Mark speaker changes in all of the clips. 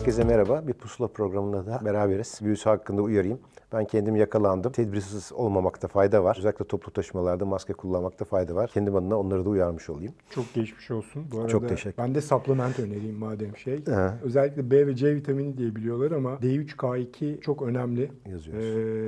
Speaker 1: Herkese merhaba. Bir pusula programında da beraberiz. Virüs hakkında uyarayım. Ben kendim yakalandım. Tedbirsiz olmamakta fayda var. Özellikle toplu taşımalarda maske kullanmakta fayda var. Kendim adına onları da uyarmış olayım.
Speaker 2: Çok geçmiş olsun. Bu arada
Speaker 1: Çok teşekkür.
Speaker 2: ben de supplement önereyim madem şey.
Speaker 1: He.
Speaker 2: Özellikle B ve C vitamini diye biliyorlar ama D3K2 çok önemli.
Speaker 1: Yazıyoruz.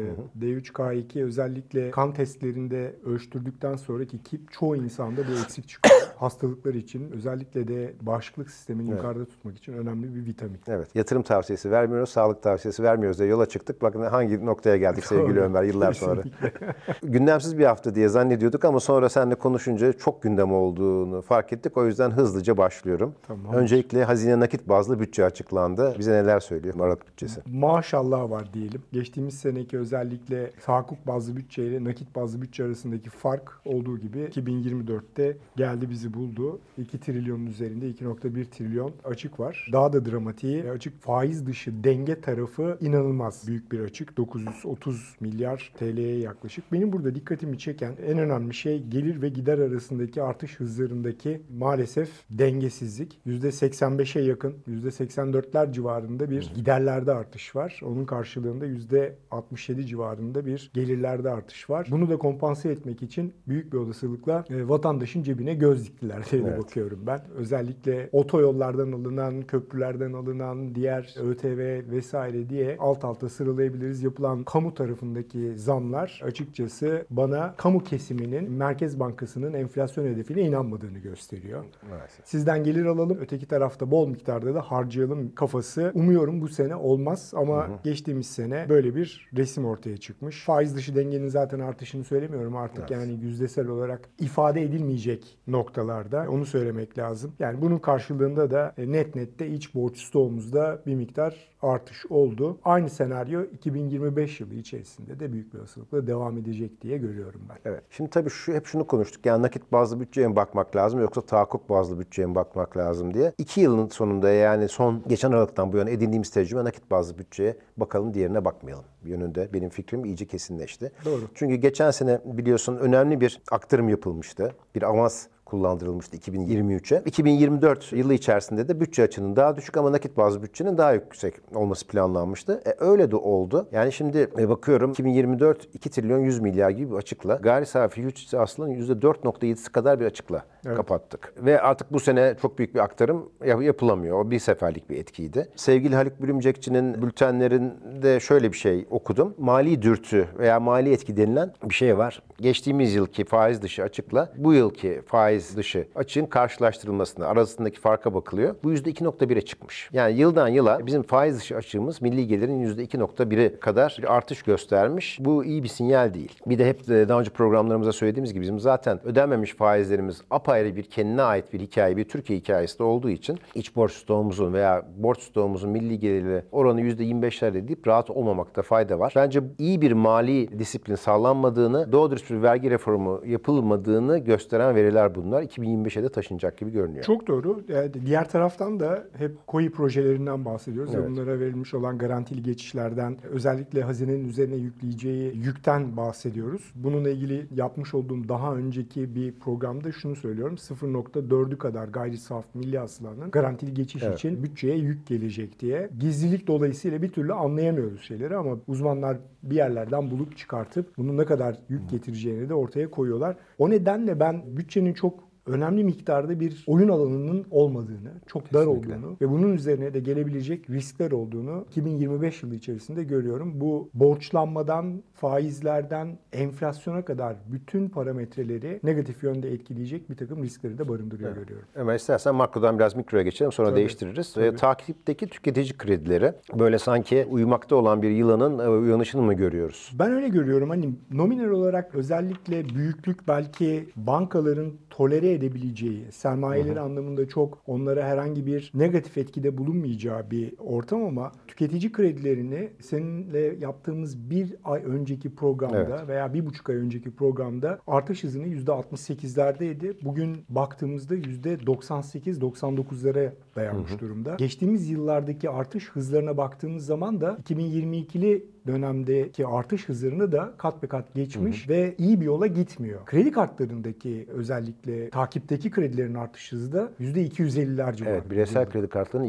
Speaker 2: D3K2 özellikle kan testlerinde ölçtürdükten sonraki ki çoğu insanda bu eksik çıkıyor. Hastalıklar için özellikle de bağışıklık sistemini yukarıda tutmak için önemli bir vitamin.
Speaker 1: Evet. Yatırım tavsiyesi vermiyoruz, sağlık tavsiyesi vermiyoruz diye yola çıktık. Bakın hangi noktaya geldik sevgili
Speaker 2: Doğru.
Speaker 1: Ömer yıllar sonra.
Speaker 2: Kesinlikle.
Speaker 1: Gündemsiz bir hafta diye zannediyorduk ama sonra seninle konuşunca çok gündem olduğunu fark ettik. O yüzden hızlıca başlıyorum.
Speaker 2: Tamam.
Speaker 1: Öncelikle hazine nakit bazlı bütçe açıklandı. Bize neler söylüyor Aralık bütçesi?
Speaker 2: Maşallah var diyelim. Geçtiğimiz seneki özellikle tahakkuk bazlı bütçe ile nakit bazlı bütçe arasındaki fark olduğu gibi 2024'te geldi bizi buldu. 2 trilyonun üzerinde 2,1 trilyon açık var. Daha da dramatiği açık faiz dışı denge tarafı inanılmaz büyük bir açık. 930 milyar TL'ye yaklaşık. Benim burada dikkatimi çeken en önemli şey gelir ve gider arasındaki artış hızlarındaki maalesef dengesizlik. %85'e yakın, %84'ler civarında bir giderlerde artış var. Onun karşılığında %67 civarında bir gelirlerde artış var. Bunu da kompanse etmek için büyük bir olasılıkla vatandaşın cebine göz diktiler diye de bakıyorum ben. Özellikle otoyollardan alınan, köprülerden alınan, diğer ÖTV vesaire diye alt alta sıralayabiliriz. Yapılan kamu tarafındaki zamlar açıkçası bana kamu kesiminin Merkez Bankası'nın enflasyon hedefine inanmadığını gösteriyor.
Speaker 1: Maalesef.
Speaker 2: Sizden gelir alalım, öteki tarafta bol miktarda da harcayalım kafası. Umuyorum bu sene olmaz ama geçtiğimiz sene böyle bir resim ortaya çıkmış. Faiz dışı dengenin zaten artışını söylemiyorum artık yani yüzdesel olarak ifade edilmeyecek noktalarda. Onu söylemek lazım. Yani bunun karşılığında da nette iç borç stoğumuzda bir miktar artış oldu. Aynı senaryo 2025 yılı içerisinde de büyük bir olasılıkla devam edecek diye görüyorum ben.
Speaker 1: Evet. Şimdi tabii hep şunu konuştuk. Yani nakit bazlı bütçeye mi bakmak lazım yoksa tahakkuk bazlı bütçeye mi bakmak lazım diye. 2 yılın sonunda yani geçen Aralık'tan bu yana edindiğimiz tecrübe nakit bazlı bütçeye bakalım diğerine bakmayalım. Bir yönünde benim fikrim iyice kesinleşti.
Speaker 2: Doğru.
Speaker 1: Çünkü geçen sene biliyorsun önemli bir aktarım yapılmıştı. Bir avans kullandırılmıştı 2023'e. 2024 yılı içerisinde de bütçe açının daha düşük ama nakit bazlı bütçenin daha yüksek olması planlanmıştı. Öyle de oldu. Yani şimdi bakıyorum 2024 2 trilyon 100 milyar gibi bir açıkla. Gayri safi yurt aslında %4,7'si kadar bir açıkla kapattık. Ve artık bu sene çok büyük bir aktarım yapılamıyor. O bir seferlik bir etkiydi. Sevgili Haluk Bülümcekçi'nin bültenlerinde şöyle bir şey okudum. Mali dürtü veya mali etki denilen bir şey var. Geçtiğimiz yılki faiz dışı açıkla bu yılki faiz dışı açığın karşılaştırılmasına arasındaki farka bakılıyor. Bu %2,1'e çıkmış. Yani yıldan yıla bizim faiz dışı açığımız milli gelirin %2,1'e kadar bir artış göstermiş. Bu iyi bir sinyal değil. Bir de hep daha önce programlarımızda söylediğimiz gibi bizim zaten ödenmemiş faizlerimiz apayrı bir kendine ait bir hikaye, bir Türkiye hikayesi de olduğu için iç borç stoğumuzun veya borç stoğumuzun milli geliri oranı %25'lerde deyip rahat olmamakta fayda var. Bence iyi bir mali disiplin sağlanmadığını, doğru dürüst bir vergi reformu yapılmadığını gösteren veriler bunlar. 2025'e de taşınacak gibi görünüyor.
Speaker 2: Çok doğru. Yani diğer taraftan da hep KOİ projelerinden bahsediyoruz.
Speaker 1: Evet.
Speaker 2: Ve bunlara verilmiş olan garantili geçişlerden, özellikle hazinenin üzerine yükleyeceği yükten bahsediyoruz. Bununla ilgili yapmış olduğum daha önceki bir programda şunu söylüyorum. 0,4'ü kadar gayri saf milli hasılanın garantili geçiş için bütçeye yük gelecek diye. Gizlilik dolayısıyla bir türlü anlayamıyoruz şeyleri ama uzmanlar bir yerlerden bulup çıkartıp bunun ne kadar yük getireceğini de ortaya koyuyorlar. O nedenle ben bütçenin çok önemli miktarda bir oyun alanının olmadığını, çok dar olduğunu ve bunun üzerine de gelebilecek riskler olduğunu 2025 yılı içerisinde görüyorum. Bu borçlanmadan, faizlerden, enflasyona kadar bütün parametreleri negatif yönde etkileyecek bir takım riskleri de barındırıyor görüyorum.
Speaker 1: Ömer istersen makrodan biraz mikroya geçelim sonra değiştiririz. Takipteki tüketici kredileri böyle sanki uyumakta olan bir yılanın uyanışını mı görüyoruz?
Speaker 2: Ben öyle görüyorum. Hani nominal olarak özellikle büyüklük belki bankaların tolere edebileceği, sermayeleri anlamında çok onlara herhangi bir negatif etkide bulunmayacağı bir ortam ama tüketici kredilerini seninle yaptığımız bir ay önceki programda veya 1,5 ay önceki programda artış hızını %68'lerdeydi. Bugün baktığımızda %98-99'lara dayanmış durumda. Geçtiğimiz yıllardaki artış hızlarına baktığımız zaman da 2022'li dönemdeki artış hızlarını da kat be kat geçmiş ve iyi bir yola gitmiyor. Kredi kartlarındaki özellikle takipteki kredilerin artış hızı da %250'ler civarında.
Speaker 1: Evet, bireysel kredi kartlarının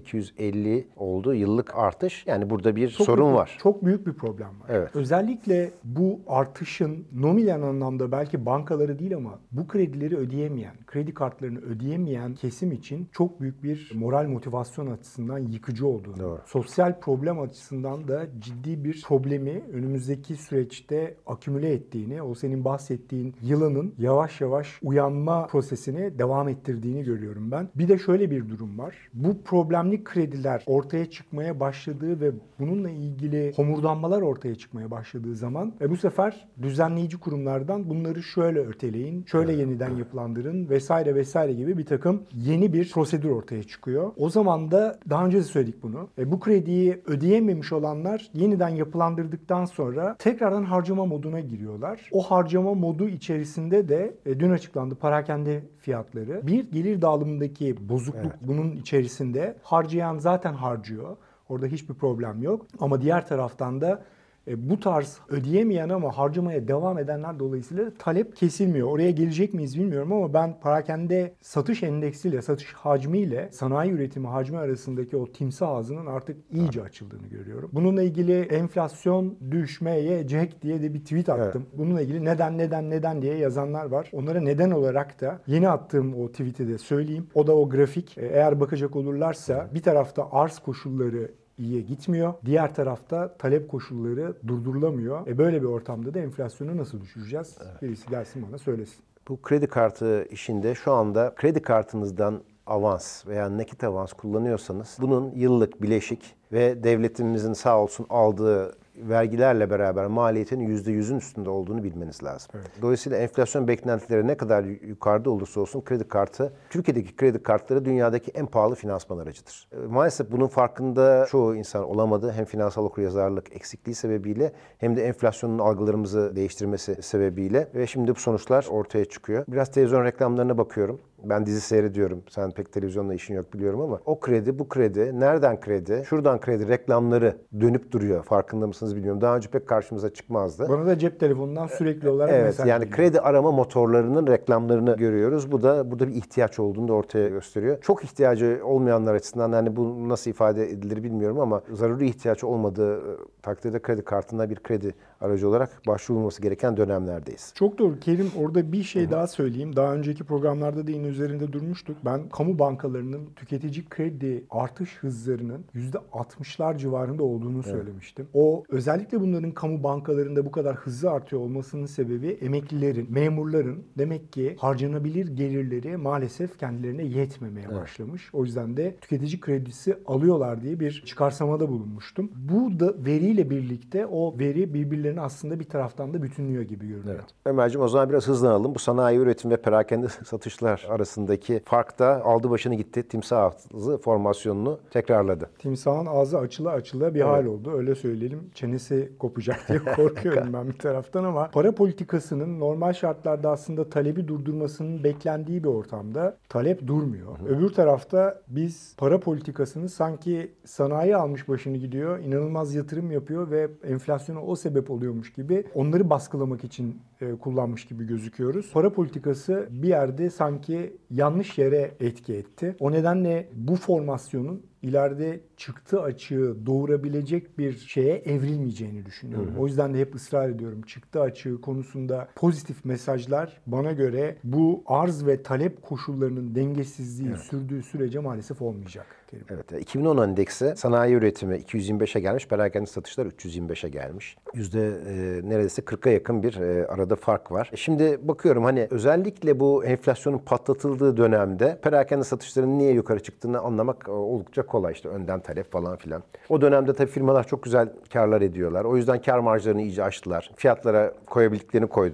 Speaker 1: %250 olduğu yıllık artış. Yani burada bir sorun
Speaker 2: büyük,
Speaker 1: var.
Speaker 2: Çok büyük bir problem var.
Speaker 1: Evet.
Speaker 2: Özellikle bu artışın nominal anlamda belki bankaları değil ama bu kredileri ödeyemeyen, kredi kartlarını ödeyemeyen kesim için çok büyük bir moral motivasyon açısından yıkıcı olduğunu,
Speaker 1: Doğru.
Speaker 2: sosyal problem açısından da ciddi bir problemi önümüzdeki süreçte akümüle ettiğini, o senin bahsettiğin yılanın yavaş yavaş uyanma prosesini devam ettirdiğini görüyorum ben. Bir de şöyle bir durum var. Bu problemli krediler ortaya çıkmaya başladığı ve bununla ilgili homurdanmalar ortaya çıkmaya başladığı zaman bu sefer düzenleyici kurumlardan bunları şöyle öteleyin, şöyle yeniden yapılandırın vesaire vesaire gibi bir takım yeni bir prosedür ortaya çıkıyor. O zaman da daha önce de söyledik bunu. Bu krediyi ödeyememiş olanlar yeniden yapılandırdıktan sonra tekrardan harcama moduna giriyorlar. O harcama modu içerisinde de dün açıklandı parakende fiyatları. Bir gelir dağılımındaki bozukluk bunun içerisinde. Harcayan zaten harcıyor. Orada hiçbir problem yok. Ama diğer taraftan da bu tarz ödeyemeyen ama harcamaya devam edenler dolayısıyla talep kesilmiyor. Oraya gelecek miyiz bilmiyorum ama ben parakende satış endeksiyle, satış hacmiyle sanayi üretimi hacmi arasındaki o timsah ağzının artık iyice açıldığını görüyorum. Bununla ilgili enflasyon düşmeyecek diye de bir tweet attım. Bununla ilgili neden diye yazanlar var. Onlara neden olarak da yeni attığım o tweet'i de söyleyeyim. O da o grafik. Eğer bakacak olurlarsa bir tarafta arz koşulları iyiye gitmiyor. Diğer tarafta talep koşulları durdurulamıyor. Böyle bir ortamda da enflasyonu nasıl düşüreceğiz? Birisi gelsin bana söylesin.
Speaker 1: Bu kredi kartı işinde şu anda kredi kartınızdan avans veya nakit avans kullanıyorsanız bunun yıllık bileşik ve devletimizin sağ olsun aldığı vergilerle beraber maliyetinin %100'ün üstünde olduğunu bilmeniz lazım. Evet. Dolayısıyla enflasyon beklentileri ne kadar yukarıda olursa olsun kredi kartı, Türkiye'deki kredi kartları dünyadaki en pahalı finansman aracıdır. Maalesef bunun farkında çoğu insan olamadı. Hem finansal okuryazarlık eksikliği sebebiyle hem de enflasyonun algılarımızı değiştirmesi sebebiyle ve şimdi bu sonuçlar ortaya çıkıyor. Biraz televizyon reklamlarına bakıyorum. Ben dizi seyrediyorum. Sen pek televizyonla işin yok biliyorum ama o kredi, bu kredi, nereden kredi, şuradan kredi reklamları dönüp duruyor. Farkında mısınız bilmiyorum. Daha önce pek karşımıza çıkmazdı.
Speaker 2: Bana da cep telefonundan sürekli olarak
Speaker 1: evet,
Speaker 2: mesaj
Speaker 1: yani
Speaker 2: geliyor.
Speaker 1: kredi arama motorlarının reklamlarını görüyoruz. Bu da burada bir ihtiyaç olduğunu da ortaya gösteriyor. Çok ihtiyacı olmayanlar açısından yani bu nasıl ifade edilir bilmiyorum ama zaruri ihtiyaç olmadığı takdirde kredi kartına bir kredi aracı olarak başvurulması gereken dönemlerdeyiz.
Speaker 2: Çok doğru Kerim. Orada bir şey daha söyleyeyim. Daha önceki programlarda da yine üzerinde durmuştuk. Ben kamu bankalarının tüketici kredi artış hızlarının %60'lar civarında olduğunu söylemiştim. O özellikle bunların kamu bankalarında bu kadar hızlı artıyor olmasının sebebi emeklilerin, memurların demek ki harcanabilir gelirleri maalesef kendilerine yetmemeye başlamış. O yüzden de tüketici kredisi alıyorlar diye bir çıkarsamada bulunmuştum. Bu da veriyle birlikte o veri birbirlerini aslında bir taraftan da bütünlüyor gibi görünüyor.
Speaker 1: Evet. Ömerciğim o zaman biraz hızlanalım. Bu sanayi üretim ve perakende satışlar arasındaki fark da aldı başını gitti. Timsah ağzı formasyonunu tekrarladı.
Speaker 2: Timsahın ağzı açıla bir hal oldu. Öyle söyleyelim. Çenesi kopacak diye korkuyorum ben bir taraftan ama para politikasının normal şartlarda aslında talebi durdurmasının beklendiği bir ortamda talep durmuyor. Öbür tarafta biz para politikasını sanki sanayi almış başını gidiyor, inanılmaz yatırım yapıyor ve enflasyona o sebep oluyormuş gibi onları baskılamak için kullanmış gibi gözüküyoruz. Para politikası bir yerde sanki yanlış yere etki etti. O nedenle bu formasyonun ileride çıktı açığı doğurabilecek bir şeye evrilmeyeceğini düşünüyorum. O yüzden de hep ısrar ediyorum. Çıktı açığı konusunda pozitif mesajlar bana göre bu arz ve talep koşullarının dengesizliği sürdüğü sürece maalesef olmayacak.
Speaker 1: Evet, 2010 endeksi sanayi üretimi 225'e gelmiş, perakende satışlar 325'e gelmiş. Neredeyse 40'a yakın bir arada fark var. Şimdi bakıyorum hani özellikle bu enflasyonun patlatıldığı dönemde perakende satışların niye yukarı çıktığını anlamak oldukça kolay. İşte önden talep falan filan. O dönemde tabii firmalar çok güzel karlar ediyorlar. O yüzden kar marjlarını iyice açtılar. Fiyatlara koyabildiklerini koydular.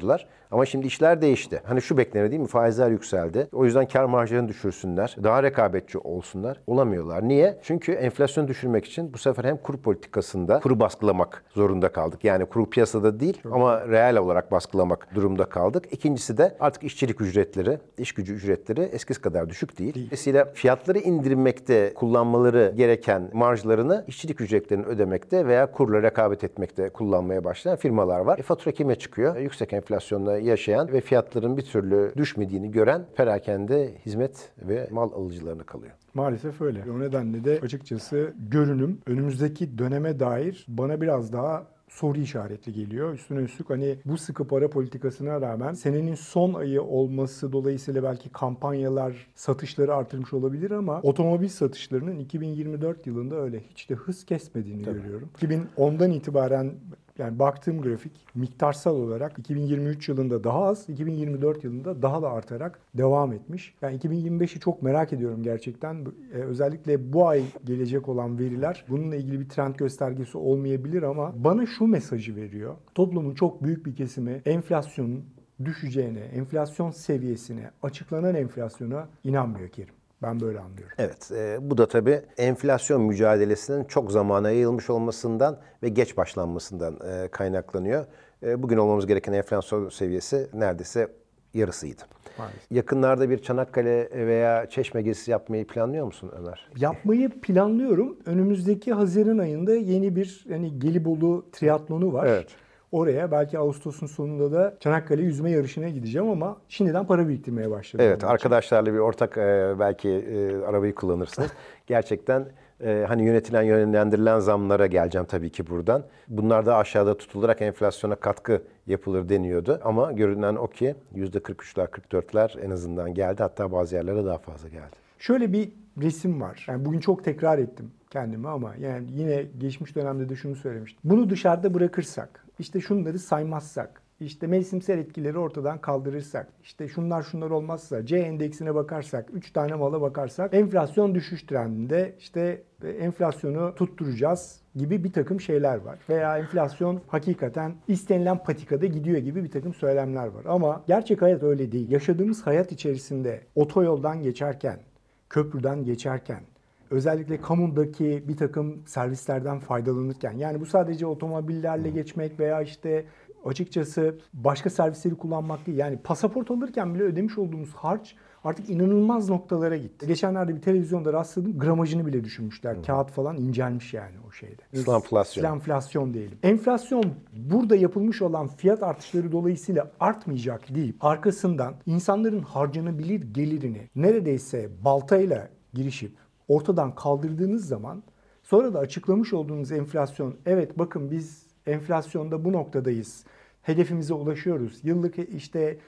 Speaker 1: Ama şimdi işler değişti. Hani şu beklenir değil mi? Faizler yükseldi. O yüzden kar marjlarını düşürsünler. Daha rekabetçi olsunlar. Olamıyorlar. Niye? Çünkü enflasyonu düşürmek için bu sefer hem kur politikasında kuru baskılamak zorunda kaldık. Yani kuru piyasada değil ama reel olarak baskılamak durumda kaldık. İkincisi de artık işçilik ücretleri, iş gücü ücretleri eskisi kadar düşük değil. Dolayısıyla fiyatları indirmekte kullanmaları gereken marjlarını işçilik ücretlerini ödemekte veya kurla rekabet etmekte kullanmaya başlayan firmalar var. Fatura kime çıkıyor? Yüksek enflasyonla yaşayan ve fiyatların bir türlü düşmediğini gören perakende hizmet ve mal alıcılarına kalıyor.
Speaker 2: Maalesef öyle. O nedenle de açıkçası görünüm önümüzdeki döneme dair bana biraz daha soru işaretli geliyor. Üstüne üstlük hani bu sıkı para politikasına rağmen senenin son ayı olması dolayısıyla belki kampanyalar satışları artırmış olabilir ama otomobil satışlarının 2024 yılında öyle hiç de hız kesmediğini görüyorum. 2010'dan itibaren yani baktığım grafik miktarsal olarak 2023 yılında daha az, 2024 yılında daha da artarak devam etmiş. Yani 2025'i çok merak ediyorum gerçekten. Özellikle bu ay gelecek olan veriler bununla ilgili bir trend göstergesi olmayabilir ama bana şu mesajı veriyor. Toplumun çok büyük bir kesimi enflasyonun düşeceğine, enflasyon seviyesine, açıklanan enflasyona inanmıyor Kerim. Ben böyle anlıyorum.
Speaker 1: Evet, bu da tabii enflasyon mücadelesinin çok zamana yayılmış olmasından ve geç başlanmasından kaynaklanıyor. Bugün olmamız gereken enflasyon seviyesi neredeyse yarısıydı.
Speaker 2: Maalesef.
Speaker 1: Yakınlarda bir Çanakkale veya Çeşme gezisi yapmayı planlıyor musun Ömer?
Speaker 2: Yapmayı planlıyorum. Önümüzdeki Haziran ayında yeni bir Gelibolu triatlonu var.
Speaker 1: Evet.
Speaker 2: Oraya belki Ağustos'un sonunda da Çanakkale yüzme yarışına gideceğim ama şimdiden para biriktirmeye başladım.
Speaker 1: Evet, arkadaşlarla bir ortak belki arabayı kullanırsınız. Gerçekten hani yönlendirilen zamlara geleceğim tabii ki buradan. Bunlar da aşağıda tutularak enflasyona katkı yapılır deniyordu. Ama görünen o ki %43'ler, 44'ler en azından geldi. Hatta bazı yerlere daha fazla geldi.
Speaker 2: Şöyle bir resim var. Yani bugün çok tekrar ettim kendimi ama yani yine geçmiş dönemde de şunu söylemiştim. Bunu dışarıda bırakırsak, işte şunları saymazsak, işte mevsimsel etkileri ortadan kaldırırsak, işte şunlar olmazsa, C endeksine bakarsak, 3 tane mala bakarsak enflasyon düşüş trendinde işte enflasyonu tutturacağız gibi bir takım şeyler var. Veya enflasyon hakikaten istenilen patikada gidiyor gibi bir takım söylemler var. Ama gerçek hayat öyle değil. Yaşadığımız hayat içerisinde otoyoldan geçerken, köprüden geçerken, özellikle kamudaki bir takım servislerden faydalanırken, yani bu sadece otomobillerle geçmek veya işte açıkçası başka servisleri kullanmak değil. Yani pasaport alırken bile ödemiş olduğumuz harç artık inanılmaz noktalara gitti. Geçenlerde bir televizyonda rastladım, gramajını bile düşürmüşler. Kağıt falan incelmiş yani o şeyde.
Speaker 1: Slamflasyon.
Speaker 2: Slamflasyon diyelim. Enflasyon burada yapılmış olan fiyat artışları dolayısıyla artmayacak deyip arkasından insanların harcanabilir gelirini neredeyse baltayla girişip ortadan kaldırdığınız zaman sonra da açıklamış olduğunuz enflasyon, evet bakın biz enflasyonda bu noktadayız, hedefimize ulaşıyoruz, yıllık işte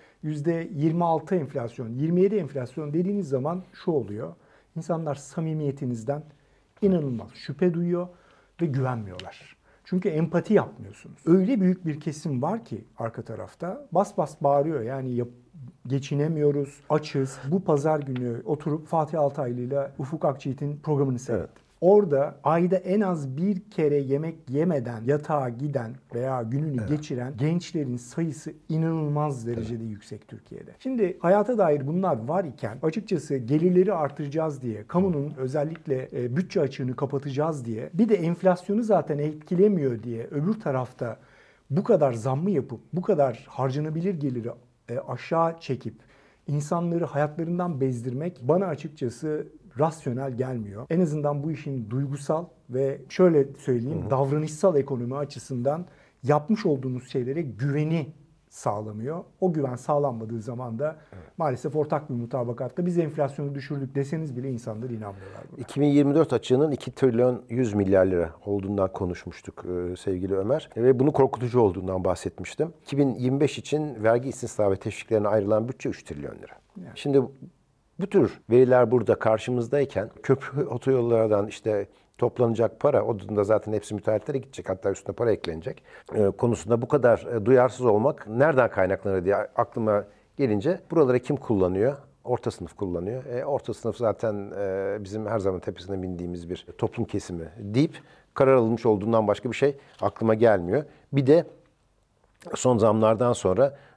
Speaker 2: %26 enflasyon, 27 enflasyon dediğiniz zaman şu oluyor. İnsanlar samimiyetinizden inanılmaz şüphe duyuyor ve güvenmiyorlar. Çünkü empati yapmıyorsunuz. Öyle büyük bir kesim var ki arka tarafta bas bas bağırıyor. Yani geçinemiyoruz, açız. Bu pazar günü oturup Fatih Altaylı ile Ufuk Akçiğit'in programını seyrettim. Evet. Orada ayda en az bir kere yemek yemeden yatağa giden veya gününü geçiren gençlerin sayısı inanılmaz derecede yüksek Türkiye'de. Şimdi hayata dair bunlar var iken açıkçası gelirleri artıracağız diye, kamunun özellikle bütçe açığını kapatacağız diye, bir de enflasyonu zaten etkilemiyor diye öbür tarafta bu kadar zammı yapıp bu kadar harcanabilir geliri aşağı çekip insanları hayatlarından bezdirmek bana açıkçası rasyonel gelmiyor. En azından bu işin duygusal ve şöyle söyleyeyim davranışsal ekonomi açısından yapmış olduğumuz şeylere güveni sağlamıyor. O güven sağlanmadığı zaman da maalesef ortak bir mutabakatta biz enflasyonu düşürdük deseniz bile insanlar inanmıyorlar buna.
Speaker 1: 2024 açığının 2 trilyon 100 milyar lira olduğundan konuşmuştuk sevgili Ömer. Ve bunu korkutucu olduğundan bahsetmiştim. 2025 için vergi istisna ve teşviklerine ayrılan bütçe 3 trilyon lira. Yani. Şimdi bu tür veriler burada karşımızdayken köprü otoyollardan işte toplanacak para, o da zaten hepsi müteahhitlere gidecek, hatta üstüne para eklenecek konusunda bu kadar duyarsız olmak nereden kaynaklanır diye aklıma gelince buraları kim kullanıyor? Orta sınıf kullanıyor. Orta sınıf zaten bizim her zaman tepesine bindiğimiz bir toplum kesimi deyip karar alınmış olduğundan başka bir şey aklıma gelmiyor. Bir de son zamlardan sonra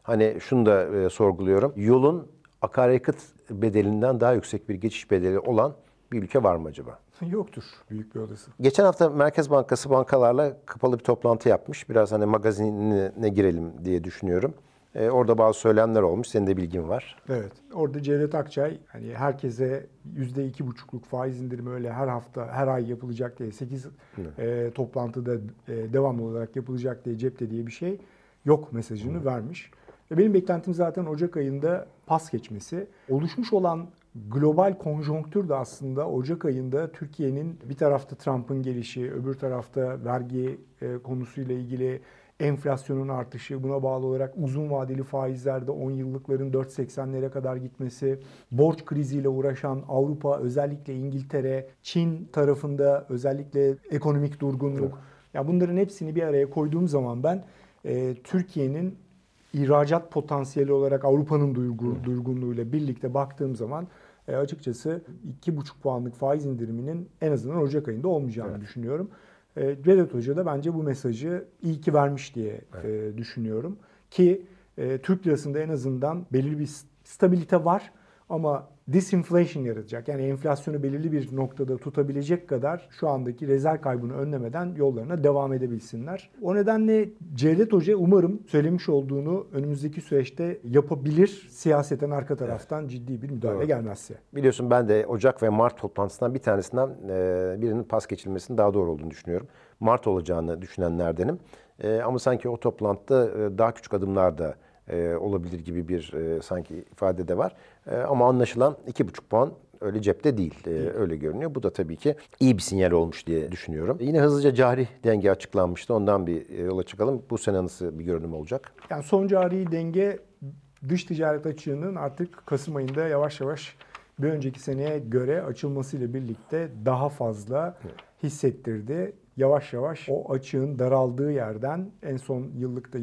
Speaker 1: Hani şunu da sorguluyorum. Yolun akaryakıt bedelinden daha yüksek bir geçiş bedeli olan bir ülke var mı acaba?
Speaker 2: Yoktur büyük bir olasılık.
Speaker 1: Geçen hafta Merkez Bankası bankalarla kapalı bir toplantı yapmış. Biraz hani magazinine girelim diye düşünüyorum. Orada bazı söylemler olmuş. Senin de bilgin var.
Speaker 2: Evet. Orada Cevdet Akçay hani herkese %2,5'luk faiz indirimi öyle her hafta, her ay yapılacak diye 8 toplantıda devamlı olarak yapılacak diye cepte diye bir şey yok mesajını vermiş. Benim beklentim zaten Ocak ayında pas geçmesi. Oluşmuş olan global konjonktür de aslında Ocak ayında Türkiye'nin bir tarafta Trump'ın gelişi, öbür tarafta vergi konusuyla ilgili enflasyonun artışı, buna bağlı olarak uzun vadeli faizlerde 10 yıllıkların 4,80'lere kadar gitmesi, borç kriziyle uğraşan Avrupa, özellikle İngiltere, Çin tarafında özellikle ekonomik durgunluk. Ya bunların hepsini bir araya koyduğum zaman ben Türkiye'nin ihracat potansiyeli olarak Avrupa'nın durgunluğuyla birlikte baktığım zaman açıkçası 2,5 puanlık faiz indiriminin en azından Ocak ayında olmayacağını düşünüyorum. Vedat Hoca da bence bu mesajı iyi ki vermiş diye düşünüyorum. Ki Türk lirasında en azından belirli bir stabilite var ama disinflation yaratacak. Yani enflasyonu belirli bir noktada tutabilecek kadar şu andaki rezerv kaybını önlemeden yollarına devam edebilsinler. O nedenle Cevdet Hoca umarım söylemiş olduğunu önümüzdeki süreçte yapabilir. Siyaseten arka taraftan ciddi bir müdahale gelmezse.
Speaker 1: Biliyorsun ben de Ocak ve Mart toplantısından bir tanesinden birinin pas geçilmesinin daha doğru olduğunu düşünüyorum. Mart olacağını düşünenlerdenim. Ama sanki o toplantıda daha küçük adımlar da olabilir gibi bir sanki ifade de var. Ama anlaşılan 2,5 puan öyle cepte değil. Öyle görünüyor. Bu da tabii ki iyi bir sinyal olmuş diye düşünüyorum. Yine hızlıca cari denge açıklanmıştı. Ondan bir yola çıkalım. Bu sene nasıl bir görünüm olacak?
Speaker 2: Yani son cari denge dış ticaret açığının artık Kasım ayında yavaş yavaş bir önceki seneye göre açılmasıyla birlikte daha fazla hissettirdi. Yavaş yavaş o açığın daraldığı yerden en son yıllıkta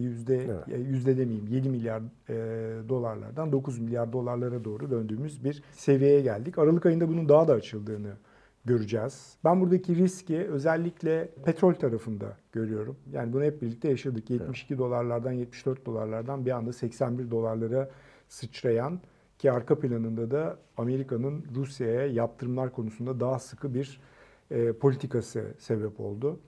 Speaker 2: yüzde demeyeyim 7 milyar dolarlardan 9 milyar dolarlara doğru döndüğümüz bir seviyeye geldik. Aralık ayında bunun daha da açıldığını göreceğiz. Ben buradaki riski özellikle petrol tarafında görüyorum. Yani bunu hep birlikte yaşadık. 72 dolarlardan 74 dolarlardan bir anda 81 dolarlara sıçrayan ki arka planında da Amerika'nın Rusya'ya yaptırımlar konusunda daha sıkı bir politikası sebep oldu.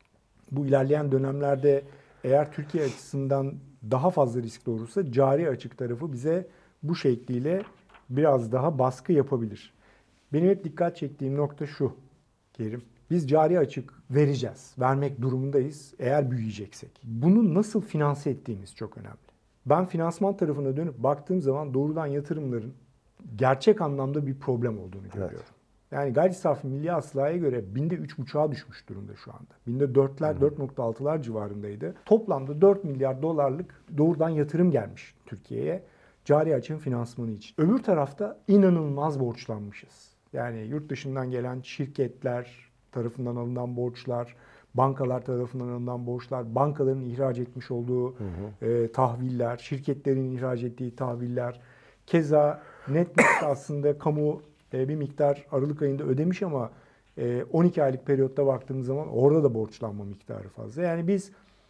Speaker 2: Bu ilerleyen dönemlerde eğer Türkiye açısından daha fazla risk doğurursa cari açık tarafı bize bu şekliyle biraz daha baskı yapabilir. Benim hep dikkat çektiğim nokta şu Kerim. Biz cari açık vereceğiz. Vermek durumundayız eğer büyüyeceksek. Bunu nasıl finanse ettiğimiz çok önemli. Ben finansman tarafına dönüp baktığım zaman doğrudan yatırımların gerçek anlamda bir problem olduğunu görüyorum. Evet. Yani gayri safi milli hasılaya göre binde 3,5'a düşmüş durumda şu anda. Binde 4'ler, 4,6'lar civarındaydı. Toplamda 4 milyar dolarlık doğrudan yatırım gelmiş Türkiye'ye cari açığın finansmanı için. Öbür tarafta inanılmaz borçlanmışız. Yani yurt dışından gelen şirketler tarafından alınan borçlar, bankalar tarafından alınan borçlar, bankaların ihraç etmiş olduğu tahviller, şirketlerin ihraç ettiği tahviller. Keza Netmark aslında kamu bir miktar Aralık ayında ödemiş ama 12 aylık periyotta baktığımız zaman orada da borçlanma miktarı fazla. Yani biz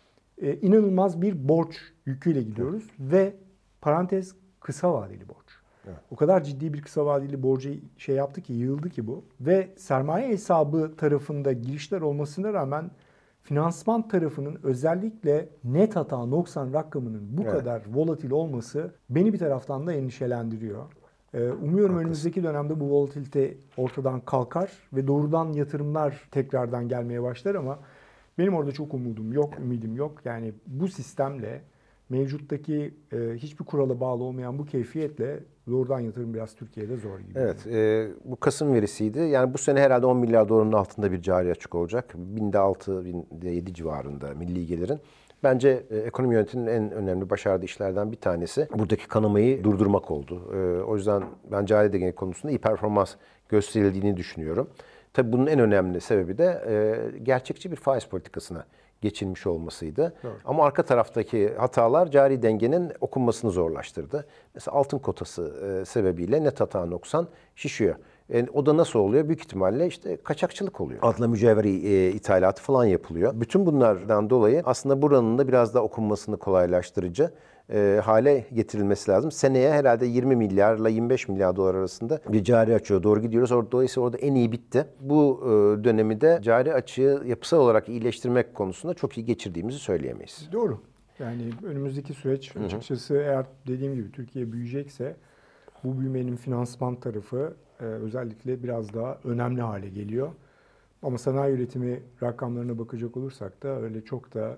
Speaker 2: inanılmaz bir borç yüküyle gidiyoruz ve parantez kısa vadeli borç. Evet. O kadar ciddi bir kısa vadeli borcu yaptı ki, yığıldı ki bu. Ve sermaye hesabı tarafında girişler olmasına rağmen finansman tarafının özellikle net hata noksan rakamının bu kadar volatil olması beni bir taraftan da endişelendiriyor. Umuyorum önümüzdeki dönemde bu volatilite ortadan kalkar ve doğrudan yatırımlar tekrardan gelmeye başlar ama benim orada çok ümidim yok. Yani bu sistemle mevcuttaki hiçbir kurala bağlı olmayan bu keyfiyetle doğrudan yatırım biraz Türkiye'de zor gibi.
Speaker 1: Evet, bu Kasım verisiydi. Yani bu sene herhalde 10 milyar doların altında bir cari açık olacak. Binde 6, binde 7 civarında milli gelirin. Bence ekonomi yönetiminin en önemli başardığı işlerden bir tanesi buradaki kanamayı durdurmak oldu. O yüzden ben cari denge konusunda iyi performans gösterildiğini düşünüyorum. Tabii bunun en önemli sebebi de gerçekçi bir faiz politikasına geçilmiş olmasıydı. Doğru. Ama arka taraftaki hatalar cari dengenin okunmasını zorlaştırdı. Mesela altın kotası sebebiyle net hata noksan şişiyor. O da nasıl oluyor? Büyük ihtimalle işte kaçakçılık oluyor. Altına mücevher ithalatı falan yapılıyor. Bütün bunlardan dolayı aslında buranın da biraz daha okunmasını kolaylaştırıcı hale getirilmesi lazım. Seneye herhalde 20 milyarla 25 milyar dolar arasında bir cari açığa doğru gidiyoruz. Dolayısıyla orada en iyi bitti. Bu dönemi de cari açığı yapısal olarak iyileştirmek konusunda çok iyi geçirdiğimizi söyleyemeyiz.
Speaker 2: Doğru. Yani önümüzdeki süreç açıkçası eğer dediğim gibi Türkiye büyüyecekse bu büyümenin finansman tarafı özellikle biraz daha önemli hale geliyor. Ama sanayi üretimi rakamlarına bakacak olursak da öyle çok da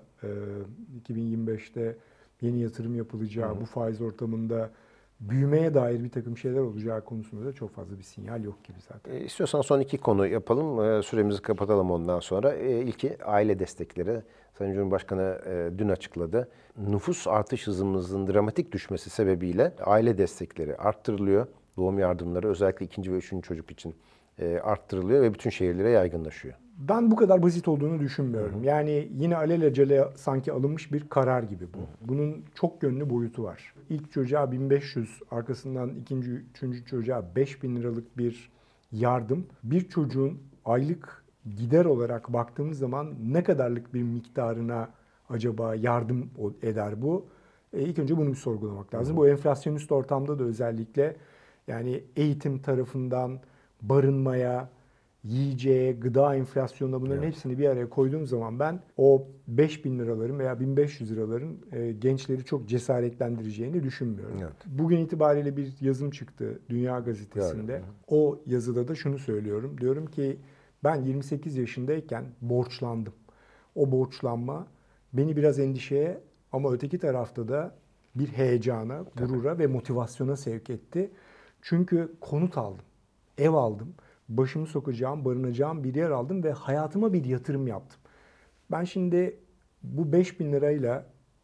Speaker 2: 2025'te yeni yatırım yapılacağı, bu faiz ortamında büyümeye dair bir takım şeyler olacağı konusunda da çok fazla bir sinyal yok gibi zaten.
Speaker 1: İstiyorsan son iki konu yapalım. Süremizi kapatalım ondan sonra. İlki aile destekleri. Sayın Cumhurbaşkanı dün açıkladı. Nüfus artış hızımızın dramatik düşmesi sebebiyle aile destekleri arttırılıyor. Doğum yardımları özellikle ikinci ve üçüncü çocuk için arttırılıyor ve bütün şehirlere yaygınlaşıyor.
Speaker 2: Ben bu kadar basit olduğunu düşünmüyorum. Yani yine alelacele sanki alınmış bir karar gibi bu. Bunun çok yönlü boyutu var. İlk çocuğa 1500, arkasından ikinci, üçüncü çocuğa 5000 liralık bir yardım. Bir çocuğun aylık gider olarak baktığımız zaman ne kadarlık bir miktarına acaba yardım eder bu? İlk önce bunu bir sorgulamak lazım. Bu enflasyonist ortamda da özellikle yani eğitim tarafından barınmaya, yiyeceğe, gıda enflasyonuna bunların hepsini bir araya koyduğum zaman ben o 5000 liraların veya 1500 liraların gençleri çok cesaretlendireceğini düşünmüyorum.
Speaker 1: Evet.
Speaker 2: Bugün itibariyle bir yazım çıktı Dünya Gazetesi'nde.
Speaker 1: Yani.
Speaker 2: O yazıda da şunu söylüyorum. Diyorum ki ben 28 yaşındayken borçlandım. O borçlanma beni biraz endişeye ama öteki tarafta da bir heyecana, gurura ve motivasyona sevk etti. Çünkü konut aldım, ev aldım, başımı sokacağım, barınacağım bir yer aldım ve hayatıma bir yatırım yaptım. Ben şimdi bu 5000 lirayla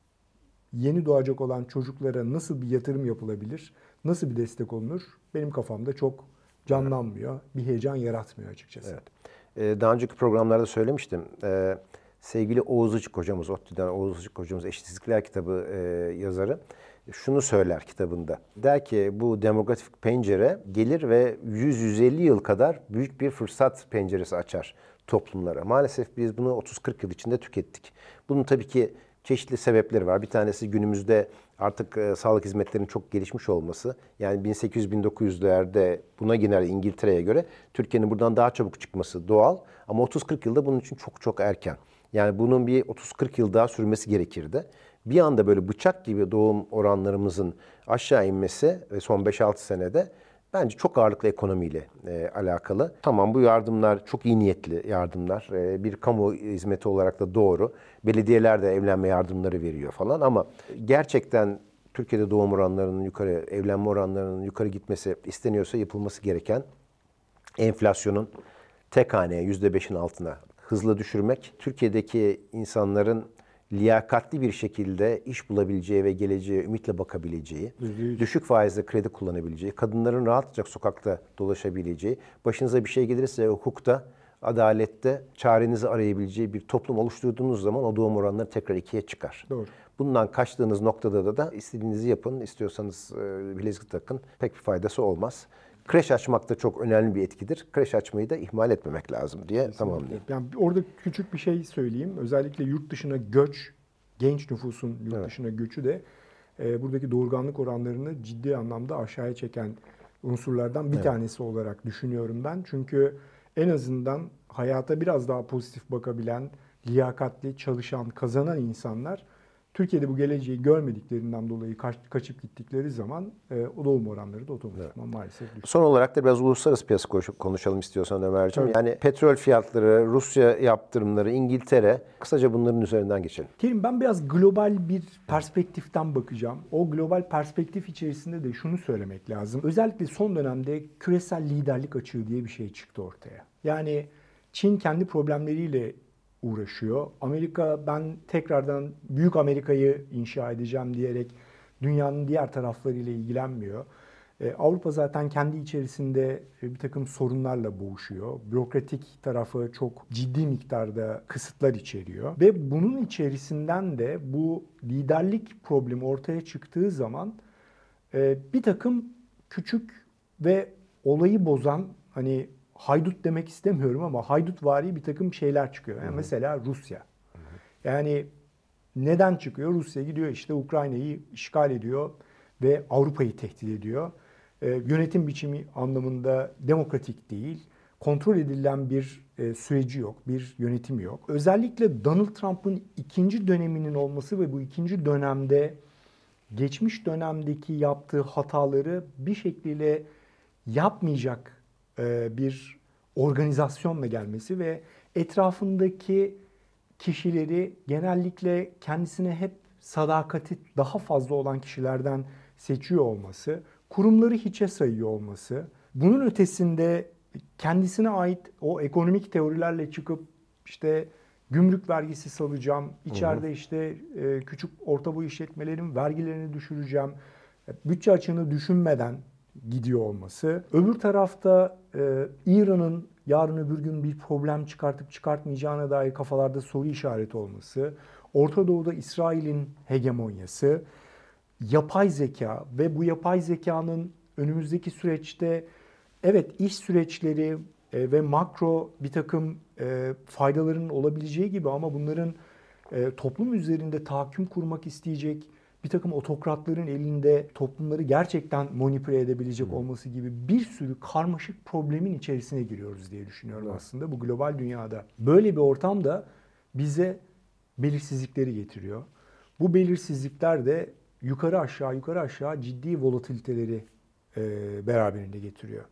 Speaker 2: yeni doğacak olan çocuklara nasıl bir yatırım yapılabilir, nasıl bir destek olunur benim kafamda çok canlanmıyor, bir heyecan yaratmıyor açıkçası.
Speaker 1: Evet. Daha önceki programlarda söylemiştim. Sevgili Oğuz Işık hocamız, ODTÜ'den Oğuz Işık hocamız Eşitsizlikler kitabı yazarı şunu söyler kitabında. Der ki bu demografik pencere gelir ve 100-150 yıl kadar büyük bir fırsat penceresi açar toplumlara. Maalesef biz bunu 30-40 yıl içinde tükettik. Bunun tabii ki çeşitli sebepleri var. Bir tanesi günümüzde artık sağlık hizmetlerinin çok gelişmiş olması. Yani 1800-1900'lerde buna genel İngiltere'ye göre Türkiye'nin buradan daha çabuk çıkması doğal. Ama 30-40 yılda bunun için çok çok erken. Yani bunun bir 30-40 yıl daha sürmesi gerekirdi. Bir anda böyle bıçak gibi doğum oranlarımızın aşağı inmesi son 5-6 senede bence çok ağırlıklı ekonomiyle alakalı. Tamam bu yardımlar çok iyi niyetli yardımlar. Bir kamu hizmeti olarak da doğru. Belediyeler de evlenme yardımları veriyor falan ama gerçekten Türkiye'de doğum oranlarının yukarı, evlenme oranlarının yukarı gitmesi isteniyorsa yapılması gereken enflasyonun tek haneye %5'in altına hızla düşürmek. Türkiye'deki insanların liyakatli bir şekilde iş bulabileceği ve geleceğe ümitle bakabileceği, düşük faizle kredi kullanabileceği, kadınların rahatça sokakta dolaşabileceği, başınıza bir şey gelirse hukukta, adalette çarenizi arayabileceği bir toplum oluşturduğunuz zaman o doğum oranları tekrar ikiye çıkar.
Speaker 2: Doğru.
Speaker 1: Bundan kaçtığınız noktada da istediğinizi yapın, istiyorsanız bilezik takın, pek bir faydası olmaz. Kreş açmak da çok önemli bir etkidir. Kreş açmayı da ihmal etmemek lazım diye tamamlayayım.
Speaker 2: Yani orada küçük bir şey söyleyeyim. Özellikle yurt dışına göç, genç nüfusun yurt dışına göçü de buradaki doğurganlık oranlarını ciddi anlamda aşağıya çeken unsurlardan bir tanesi olarak düşünüyorum ben. Çünkü en azından hayata biraz daha pozitif bakabilen, liyakatli, çalışan, kazanan insanlar Türkiye'de bu geleceği görmediklerinden dolayı kaçıp gittikleri zaman o doğum oranları da otomatikman maalesef düşüyor.
Speaker 1: Son olarak da biraz uluslararası piyasa konuşalım istiyorsan Ömerciğim. Yani petrol fiyatları, Rusya yaptırımları, İngiltere, kısaca bunların üzerinden geçelim.
Speaker 2: Kerim ben biraz global bir perspektiften bakacağım. O global perspektif içerisinde de şunu söylemek lazım. Özellikle son dönemde küresel liderlik açığı diye bir şey çıktı ortaya. Yani Çin kendi problemleriyle uğraşıyor. Amerika ben tekrardan büyük Amerika'yı inşa edeceğim diyerek dünyanın diğer taraflarıyla ilgilenmiyor. Avrupa zaten kendi içerisinde bir takım sorunlarla boğuşuyor. Bürokratik tarafı çok ciddi miktarda kısıtlar içeriyor. Ve bunun içerisinden de bu liderlik problemi ortaya çıktığı zaman bir takım küçük ve olayı bozan hani haydut demek istemiyorum ama haydutvari bir takım şeyler çıkıyor. Yani mesela Rusya. Yani Neden çıkıyor? Rusya gidiyor işte Ukrayna'yı işgal ediyor ve Avrupa'yı tehdit ediyor. Yönetim biçimi anlamında demokratik değil. Kontrol edilen bir süreci yok, bir yönetimi yok. Özellikle Donald Trump'ın ikinci döneminin olması ve bu ikinci dönemde geçmiş dönemdeki yaptığı hataları bir şekilde yapmayacak bir organizasyonla gelmesi ve etrafındaki kişileri genellikle kendisine hep sadakati daha fazla olan kişilerden seçiyor olması, kurumları hiçe sayıyor olması, bunun ötesinde kendisine ait o ekonomik teorilerle çıkıp işte gümrük vergisi salacağım, içeride işte küçük orta boy işletmelerin vergilerini düşüreceğim, bütçe açığını düşünmeden gidiyor olması. Öbür tarafta İran'ın yarın öbür gün bir problem çıkartıp çıkartmayacağına dair kafalarda soru işareti olması, Orta Doğu'da İsrail'in hegemonyası, yapay zeka ve bu yapay zekanın önümüzdeki süreçte evet iş süreçleri ve makro bir takım faydaların olabileceği gibi ama bunların toplum üzerinde tahakküm kurmak isteyecek bir takım otokratların elinde toplumları gerçekten manipüle edebilecek olması gibi bir sürü karmaşık problemin içerisine giriyoruz diye düşünüyorum aslında bu global dünyada. Böyle bir ortamda bize belirsizlikleri getiriyor. Bu belirsizlikler de yukarı aşağı ciddi volatiliteleri beraberinde getiriyor.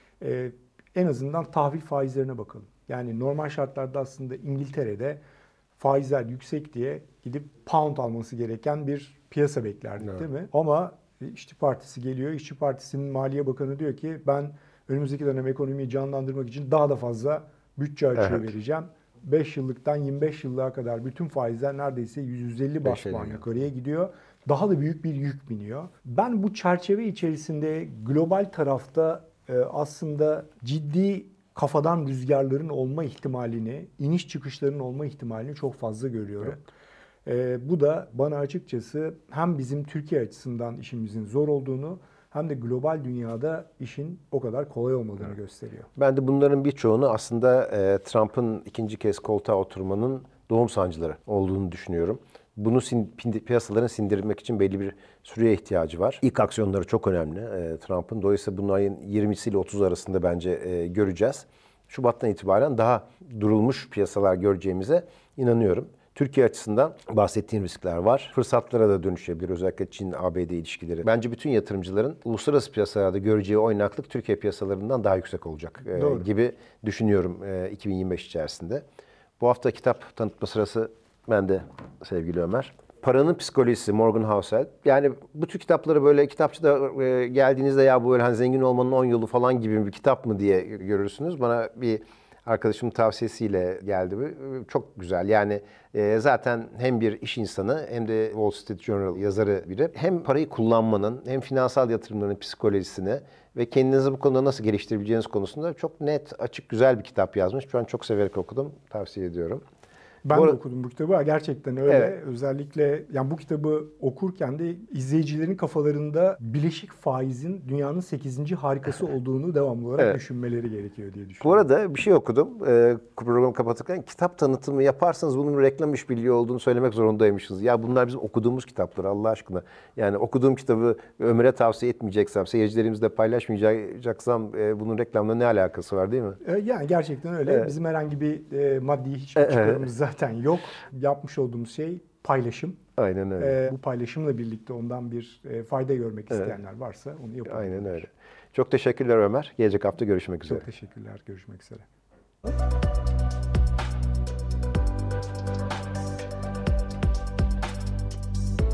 Speaker 2: En azından tahvil faizlerine bakalım. Yani normal şartlarda aslında İngiltere'de faizler yüksek diye gidip pound alması gereken bir piyasa beklerdik,
Speaker 1: Evet.
Speaker 2: değil mi? Ama İşçi Partisi geliyor. İşçi Partisi'nin Maliye Bakanı diyor ki ben önümüzdeki dönem ekonomiyi canlandırmak için daha da fazla bütçe açığı vereceğim. 5 yıllıktan 25 yıllığa kadar bütün faizler neredeyse 150 bas puan yukarıya gidiyor. Daha da büyük bir yük biniyor. Ben bu çerçeve içerisinde global tarafta aslında ciddi kafadan rüzgarların olma ihtimalini, iniş çıkışların olma ihtimalini çok fazla görüyorum. Bu da bana açıkçası hem bizim Türkiye açısından işimizin zor olduğunu hem de global dünyada işin o kadar kolay olmadığını gösteriyor.
Speaker 1: Ben de bunların birçoğunu aslında Trump'ın ikinci kez koltuğa oturmanın doğum sancıları olduğunu düşünüyorum. Bunu piyasaların sindirmek için belli bir süreye ihtiyacı var. İlk aksiyonları çok önemli Trump'ın. Dolayısıyla bunu ayın 20'si ile 30 arasında bence göreceğiz. Şubat'tan itibaren daha durulmuş piyasalar göreceğimize inanıyorum. Türkiye açısından bahsettiğim riskler var. Fırsatlara da dönüşebilir. Özellikle Çin-ABD ilişkileri. Bence bütün yatırımcıların uluslararası piyasalarda göreceği oynaklık Türkiye piyasalarından daha yüksek olacak gibi düşünüyorum 2025 içerisinde. Bu hafta kitap tanıtma sırası bende sevgili Ömer. Paranın Psikolojisi, Morgan Housel. Yani bu tür kitapları böyle kitapçıda geldiğinizde ya bu böyle hani zengin olmanın 10 yolu falan gibi bir kitap mı diye görürsünüz. Bana bir arkadaşımın tavsiyesiyle geldi. Çok güzel. Yani zaten hem bir iş insanı hem de Wall Street Journal yazarı biri. Hem parayı kullanmanın hem finansal yatırımların psikolojisini ve kendinizi bu konuda nasıl geliştirebileceğiniz konusunda çok net, açık, güzel bir kitap yazmış. Ben çok severek okudum. Tavsiye ediyorum.
Speaker 2: Ben de okudum bu kitabı. Gerçekten öyle.
Speaker 1: Evet.
Speaker 2: Özellikle yani bu kitabı okurken de izleyicilerin kafalarında bileşik faizin dünyanın 8. harikası olduğunu devamlı olarak düşünmeleri gerekiyor diye düşünüyorum.
Speaker 1: Bu arada bir şey okudum. Programı kapatırken kitap tanıtımı yaparsanız bunun reklam işbirliği olduğunu söylemek zorundaymışsınız. Ya bunlar bizim okuduğumuz kitaplar Allah aşkına. Yani okuduğum kitabı Ömer'e tavsiye etmeyeceksem, seyircilerimizle paylaşmayacaksam bunun reklamla ne alakası var değil mi?
Speaker 2: Yani gerçekten öyle.
Speaker 1: Evet.
Speaker 2: Bizim herhangi bir maddi hiçbir çıkarımız zaten yok. Yapmış olduğumuz şey paylaşım.
Speaker 1: Aynen öyle.
Speaker 2: Bu paylaşımla birlikte ondan bir fayda görmek isteyenler varsa onu yapabilirler.
Speaker 1: Aynen öyle. Çok teşekkürler Ömer. Gelecek hafta görüşmek üzere.
Speaker 2: Çok teşekkürler. Görüşmek üzere.